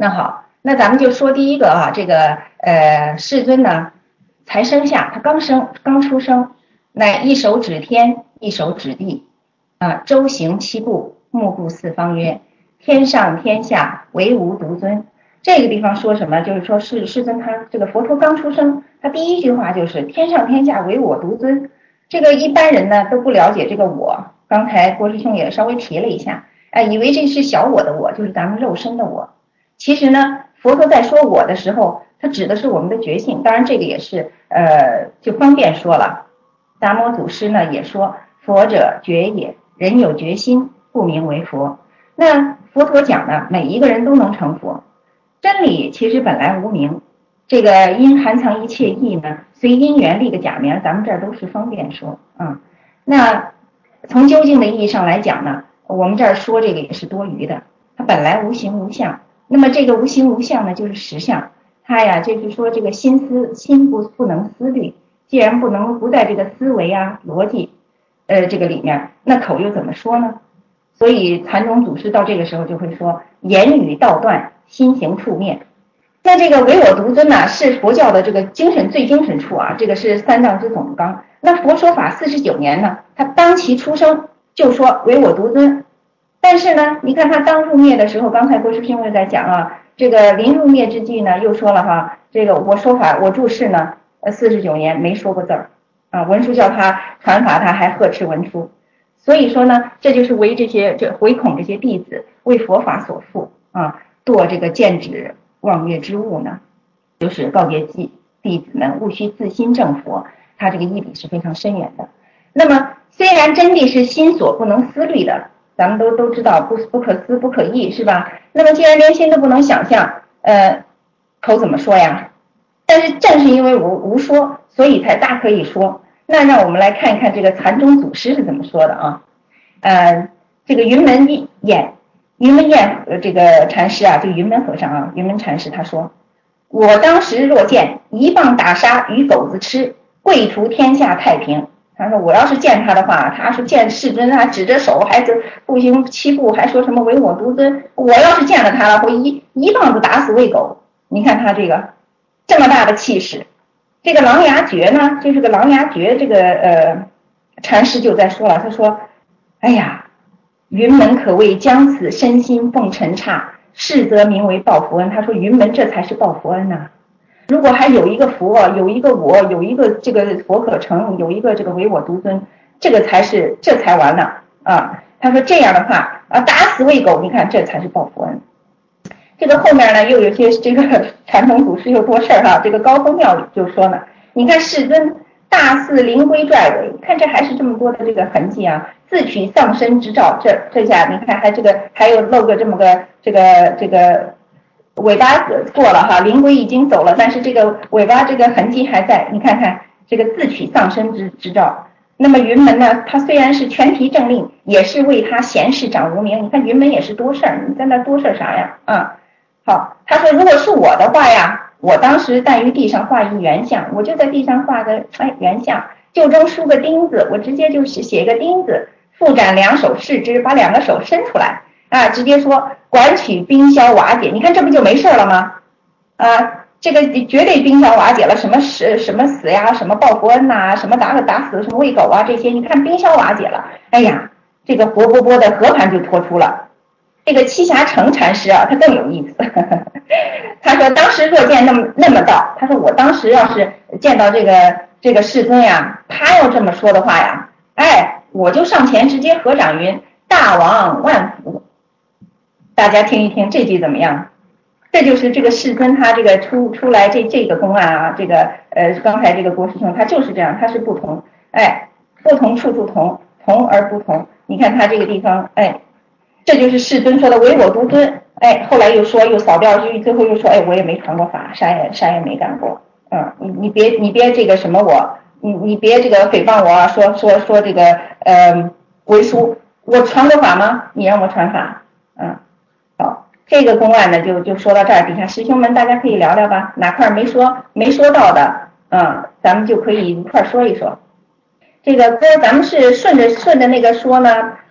那好，那咱们就说第一个啊，这个世尊呢才生下，他刚出生，乃一手指天，一手指地，周行七步，目顾四方曰：天上天下唯吾独尊。这个地方说什么？就是说世尊他这个佛陀刚出生，他第一句话就是天上天下唯我独尊。这个一般人呢都不了解这个我，刚才郭师兄也稍微提了一下，以为这是小我的我，就是咱们肉身的我。其实呢，佛陀在说我的时候，他指的是我们的觉性。当然这个也是就方便说了。达摩祖师呢也说，佛者觉也，人有觉心，不名为佛。那佛陀讲呢，每一个人都能成佛。真理其实本来无名，这个因含藏一切义呢，随因缘立个假名，咱们这儿都是方便说啊。那从究竟的意义上来讲呢，我们这儿说这个也是多余的，它本来无形无相。那么这个无形无相呢，就是实相。它呀，就是说这个心不能思虑，既然不在这个思维啊逻辑这个里面，那口又怎么说呢？所以禅宗祖师到这个时候就会说，言语道断，心行处灭。那这个唯我独尊呢，是佛教的这个最精神处啊，这个是三藏之总纲。那佛说法49年呢，他当其出生就说唯我独尊。但是呢，你看他当入灭的时候，刚才郭师兄又在讲啊，这个临入灭之际呢，又说了哈，这个我说法我住世呢，49年没说过字儿啊，文殊叫他传法，他还呵斥文殊。所以说呢，这就是唯恐这些弟子为佛法所缚啊，堕这个见指妄月之物呢，就是告诫弟子们务须自心正佛，他这个义理是非常深远的。那么虽然真谛是心所不能思虑的，咱们都知道不可思不可议是吧？那么既然连心都不能想象，口怎么说呀？但是正是因为无说，所以才大可以说。那让我们来看一看这个禅宗祖师是怎么说的啊？这个云门宴这个禅师啊，这个云门和尚啊，云门禅师他说：我当时若见一棒打杀与狗子吃，跪图天下太平。他说我要是见他的话，他是见世尊，他指着手还是步行七步，还说什么唯我独尊。我要是见了他了，会一棒子打死喂狗。你看他这么大的气势。这个琅琊诀呢，就是个琅琊诀，这个禅师就在说了，他说：哎呀，云门可谓将此身心奉尘刹，是则名为报佛恩。他说云门这才是报佛恩呐。如果还有一个佛，有一个我，有一个这个佛可成，有一个这个唯我独尊，这才完了啊。他说这样的话打死喂狗，你看这才是报佛恩。这个后面呢，又有些这个禅宗祖师又多事儿哈。这个高峰庙就说呢，你看世尊大肆灵龟拽尾，看这还是这么多的这个痕迹啊，自取丧身之兆。这下你看还有露个这么个这个尾巴过了哈，灵龟已经走了，但是这个尾巴这个痕迹还在。你看看这个自取丧身之兆。那么云门呢，他虽然是全提正令，也是为他闲事长无名。你看云门也是多事儿，你在那多事儿啥呀？好，他说如果是我的话呀，我当时但于地上画一圆相，我就在地上画个圆相，就中输个钉子，我直接就写个钉子，复展两手视之，把两个手伸出来直接说管取冰消瓦解。你看这不就没事了吗？这个绝对冰消瓦解了，什么死呀，什么报佛恩呐，什么打死什么喂狗啊，这些你看冰消瓦解了。哎呀，这个活泼泼的和盘就托出了。这个栖霞成禅师啊，他更有意思。他说当时若见那么道，他说我当时要是见到这个世尊呀，他要这么说的话呀，我就上前直接合掌云：大王万福。大家听一听这句怎么样？这就是这个世尊他这个出来这个公案啊，这个刚才这个郭师兄他就是这样，他是不同，不同处处同，同而不同。你看他这个地方，这就是世尊说的唯我独尊。后来又扫掉，最后又说，我也没传过法，啥也没干过。你别这个什么我，你别这个诽谤我啊，说这个为书，我传过法吗？你让我传法。好，这个公案呢就说到这儿，底下师兄们大家可以聊聊吧，哪块没说到的，咱们就可以一块说一说。这个歌咱们是顺着那个说呢，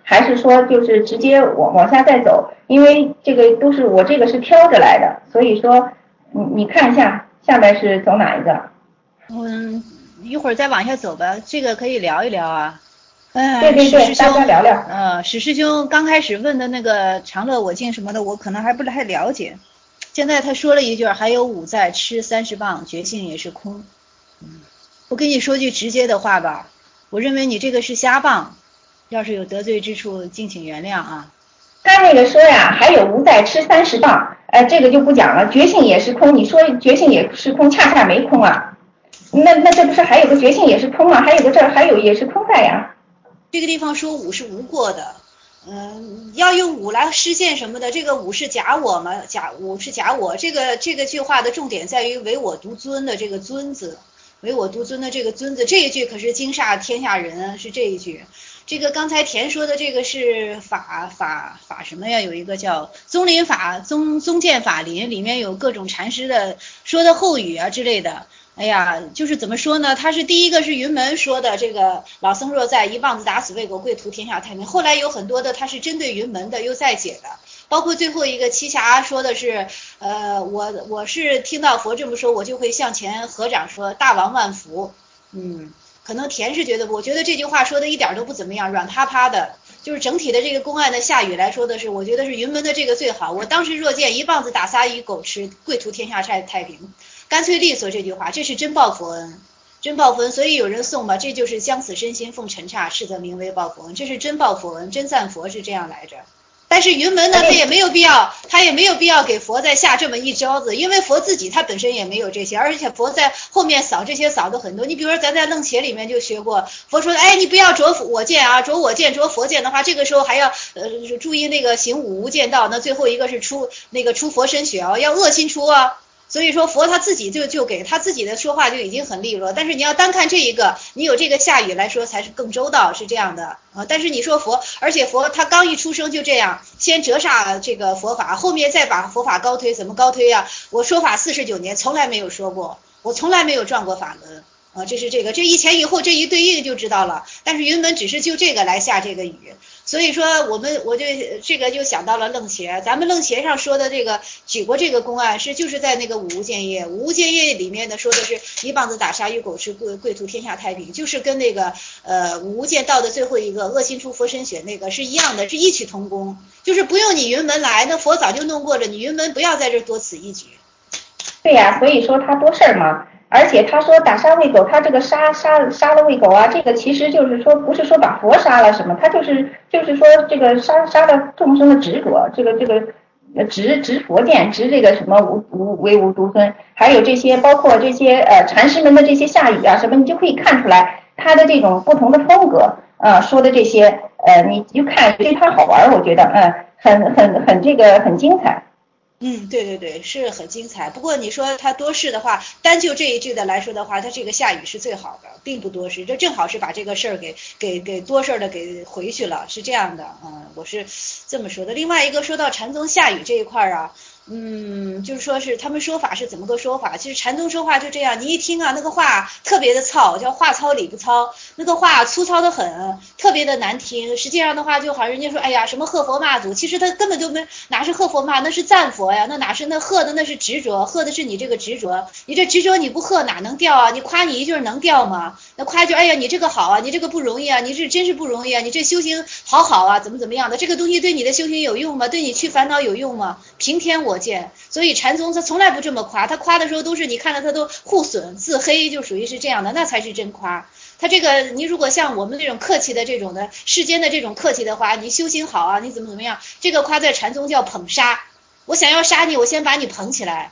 还是说就是直接往下再走？因为这个都是我这个是挑着来的，所以说你看一下下面是走哪一个？ 一会儿再往下走吧，这个可以聊一聊啊。 对对对，大家聊聊。 史师兄刚开始问的那个长乐我净什么的，我可能还不太了解。现在他说了一句，还有五在吃30磅，觉性也是空。我跟你说句直接的话吧，我认为你这个是瞎磅，要是有得罪之处，敬请原谅啊。 他那个说呀，还有无在吃30磅，这个就不讲了。觉性也是空，你说觉性也是空，恰恰没空啊。那这不是还有个觉性也是空啊？还有个这儿还有也是空在呀。 这个地方说五是无过的，要用五来实现什么的，这个五是假我嘛，五是假我，这个句话的重点在于唯我独尊的这个尊字，唯我独尊的这个尊字，这一句可是惊煞天下人，是这一句。这个刚才田说的这个是法什么呀？有一个叫宗林法宗鉴法林，里面有各种禅师的说的后语啊之类的。哎呀，就是怎么说呢？他是第一个是云门说的，这个老僧若在，一棒子打死魏狗，贵图天下太平。后来有很多的他是针对云门的，又再解的，包括最后一个栖霞说的是，我是听到佛这么说，我就会向前合掌说大王万福。可能田是觉得，我觉得这句话说的一点都不怎么样，软趴趴的。就是整体的这个公案的下语来说的是，我觉得是云门的这个最好。我当时若见，一棒子打撒与狗吃，贵图天下太平。干脆利索这句话，这是真报佛恩，真报佛恩。所以有人诵吧，这就是将此身心奉尘刹，是则名为报佛恩，这是真报佛恩，真赞佛是这样来着。但是云门呢，他也没有必要给佛再下这么一招子，因为佛自己他本身也没有这些，而且佛在后面扫这些扫的很多。你比如说咱在楞伽里面就学过，佛说，哎，你不要着我见啊，着我见着佛见的话，这个时候还要注意那个行五无间道，那最后一个是出佛身血啊，要恶心出啊。所以说佛他自己就给他自己的说话就已经很利落，但是你要单看这一个，你有这个下语来说才是更周到，是这样的啊。但是你说佛，而且佛他刚一出生就这样，先折煞这个佛法，后面再把佛法高推，怎么高推啊？我说法49年从来没有说过，我从来没有撞过法轮啊，这是这个，这一前一后这一对应就知道了。但是云门只是就这个来下这个语。所以说我就这个就想到了楞伽，咱们楞伽上说的这个举过这个公案就是在那个五无间业，五无间业里面的说的是一棒子打杀与狗吃，贵图天下太平，就是跟那个五无间道的最后一个恶心出佛身血那个是一样的，是异曲同工，就是不用你云门来，那佛早就弄过了，你云门不要在这多此一举。 对呀，所以说他多事儿嘛。而且他说打杀喂狗，他这个杀了喂狗啊，这个其实就是说不是说把佛杀了什么，他就是说这个杀了众生的执着，这个执佛见，执这个什么唯无独尊，还有这些包括这些禅师们的这些下语啊什么，你就可以看出来他的这种不同的风格说的这些你就看对他好玩，我觉得很这个很精彩。 对对对，是很精彩。不过你说他多事的话，单就这一句的来说的话，他这个下雨是最好的，并不多事，这正好是把这个事儿给多事的给回去了，是这样的。我是这么说的。另外一个说到禅宗下雨这一块啊，就是说是他们说法是怎么个说法？其实禅宗说话就这样，你一听啊，那个话特别的糙，叫话糙理不糙，那个话粗糙的很，特别的难听。实际上的话，就好像人家说，哎呀，什么贺佛骂祖，其实他根本就没哪是贺佛骂，那是赞佛呀，那哪是那贺的那是执着，贺的是你这个执着，你这执着你不贺哪能掉啊？你夸你一句能掉吗？那夸一句，哎呀，你这个好啊，你这个不容易啊，你这真是不容易啊，你这修行好啊，怎么样的？这个东西对你的修行有用吗？对你去烦恼有用吗？平天我见。所以禅宗他从来不这么夸，他夸的时候都是你看到他都互损自黑，就属于是这样的，那才是真夸。他这个你如果像我们这种客气的这种的世间的这种客气的话，你修行好啊，你怎么样，这个夸在禅宗叫捧杀，我想要杀你，我先把你捧起来。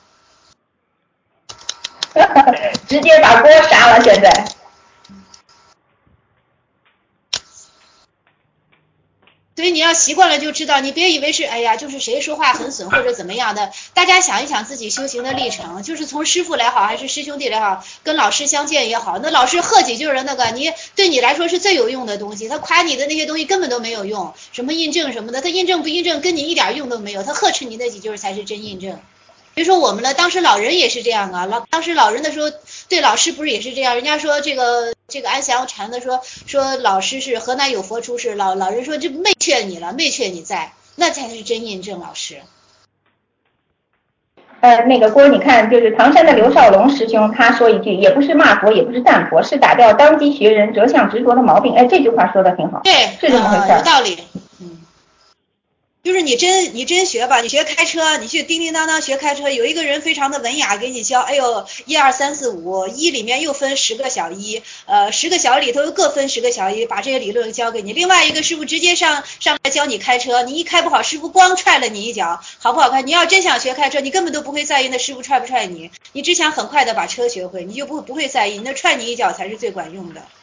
直接把锅杀了现在。 所以你要习惯了就知道，你别以为是哎呀，就是谁说话很损或者怎么样的。大家想一想自己修行的历程，就是从师父来好还是师兄弟来好，跟老师相见也好，那老师喝几句的那个，你对你来说是最有用的东西，他夸你的那些东西根本都没有用，什么印证什么的，他印证不印证跟你一点用都没有，他呵斥你那几句才是真印证。 比如说我们呢，当时老人也是这样啊，当时老人的时候，对老师不是也是这样？人家说这个安祥禅的说老师是河南有佛出世，老人说这没劝你了，没劝你在，那才是真印证老师。 那个郭，你看，就是唐山的刘少龙师兄，他说一句，也不是骂佛，也不是赞佛，是打掉当机学人折相执着的毛病。哎，这句话说的挺好， 对， 是这么回事， 有道理。就是你真学吧，你学开车，你去叮叮当当学开车，有一个人非常的文雅给你教，哎呦，1、2、3、4、5，一里面又分10个小一，10个小里头又各分10个小一，把这些理论教给你。另外一个师傅直接上来教你开车，你一开不好，师傅光踹了你一脚，好不好看？你要真想学开车，你根本都不会在意那师傅踹不踹你，你只想很快的把车学会，你就不会在意，那踹你一脚才是最管用的。